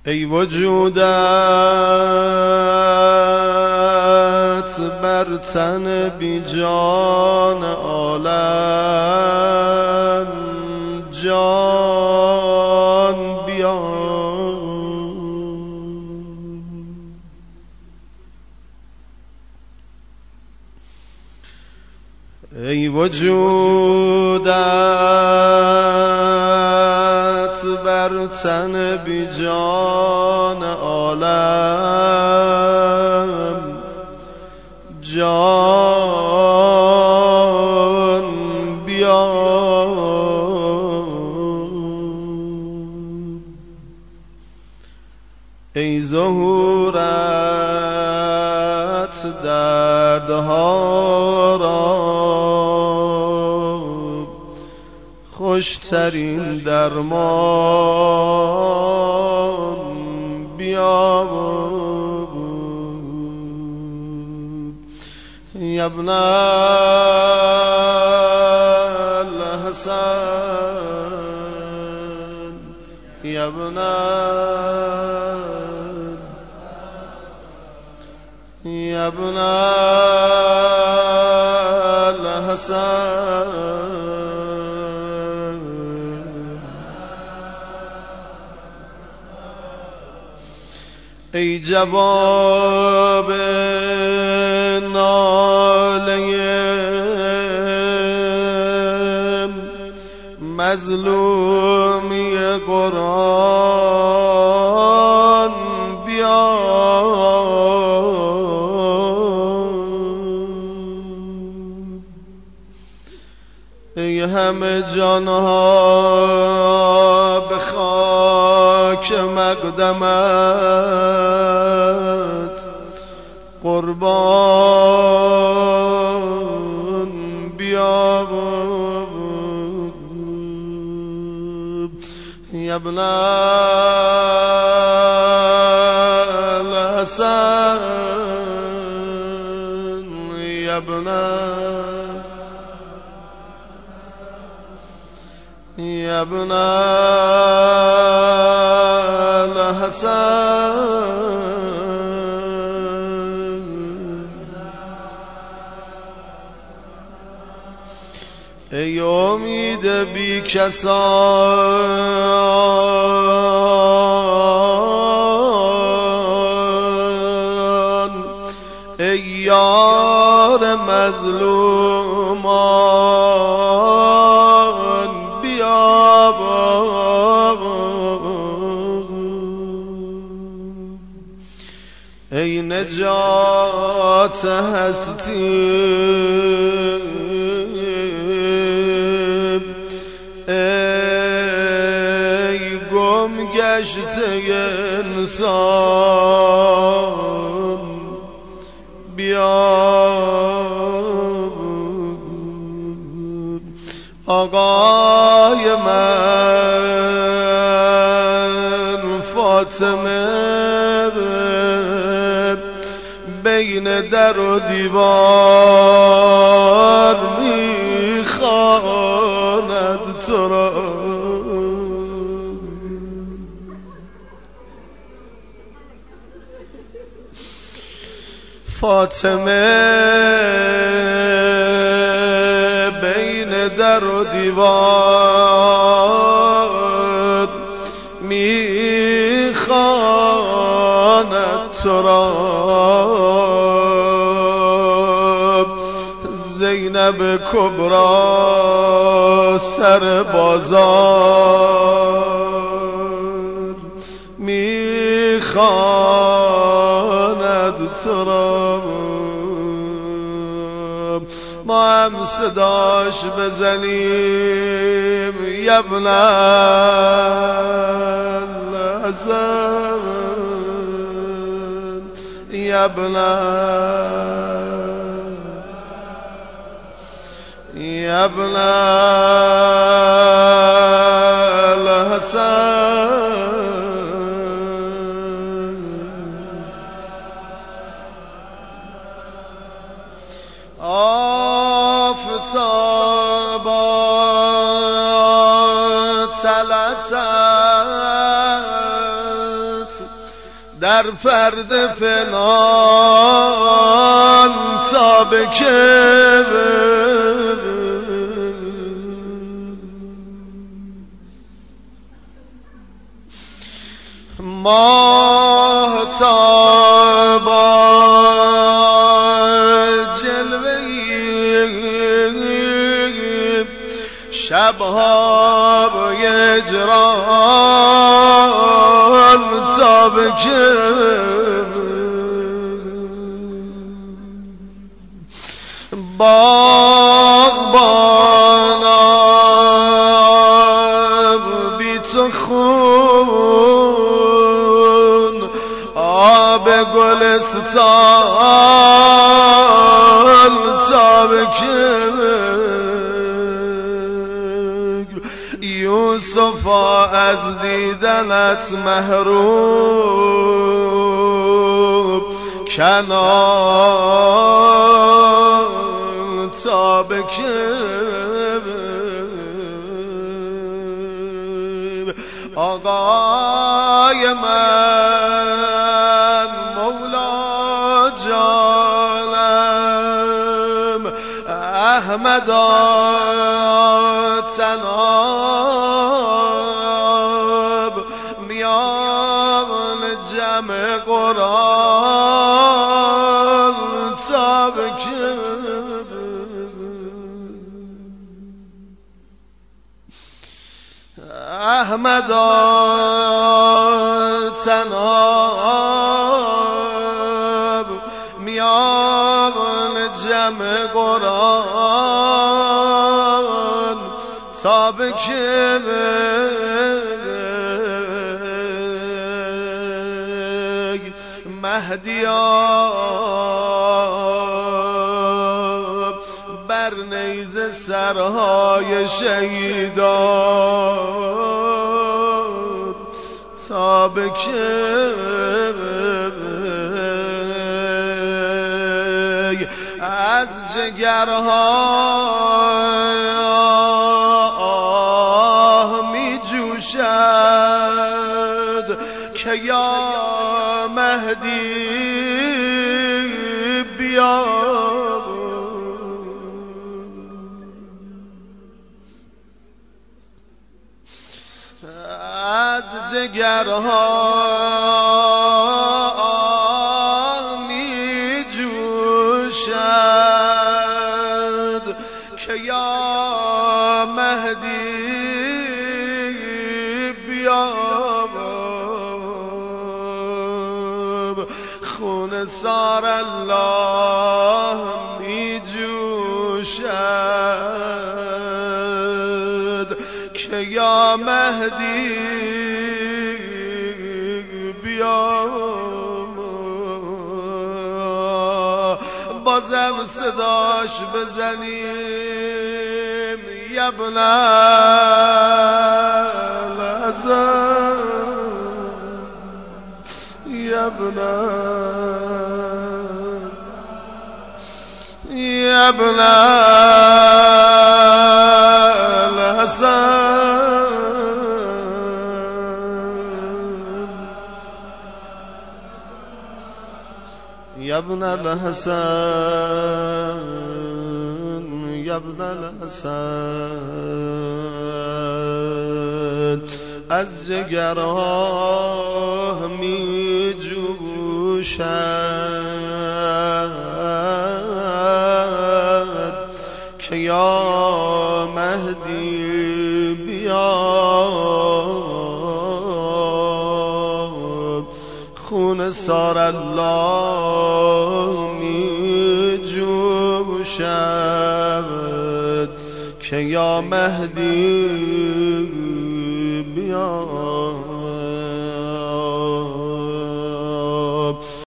ای وجودت بر تن بی جان عالم جان بیان، ای وجودت بر تن بی جان عالم جان بیان، ای ظهورت دردها را خوشترین درمان بیاور، یا ابن الحسن، یا ابن یا ابن الحسن، ای جواب ناله مظلومی قرآن بیان، ای همه جانها به خاک مقدمت قربان بیاور، یا ابن الحسن، یا ابن یا ابن الحسن، ای امید بی کسان، ای یار مظلومان بیاور، ای نجات هستی، ای گم گشته انسان بیاور، آقای من فاطمه بین در و دیوار میخواند تو را، فاطمه بین در و دیوار میخواند تو را، زینب کبری سر بازار میخواند تو را، ما هم صداش بزنیم، یا ابن الحسن، یا ابن یا ابن الحسن، آفتابا طلعتت در فرد فنان تا به که ماه تا با جلوه شبها با اجران تا به که باغبانم بی تو خون آب گلستان تا به که یوسفا از دیدنت محروم کنان تا به که آقای من مولا جانم احمدا تناب میان جمع قرآن تا به که احمدا تناب میان جمع قرآن تا به که مهدیا بر نیزه سرهای شهیدان تا به که از جگرها آه می جوشد که یا مهدی بیا از جگرها می جوشد که یا مهدی بیا خون سار الله می جوشد که یا مهدی بیا بازم صداش بزنیم یبن الحسن یبن الحسن یبن الحسن یبن الحسن از جگرها می جوشد که یا مهدی بیا خون سار الله می جوشد که یا مهدی بیا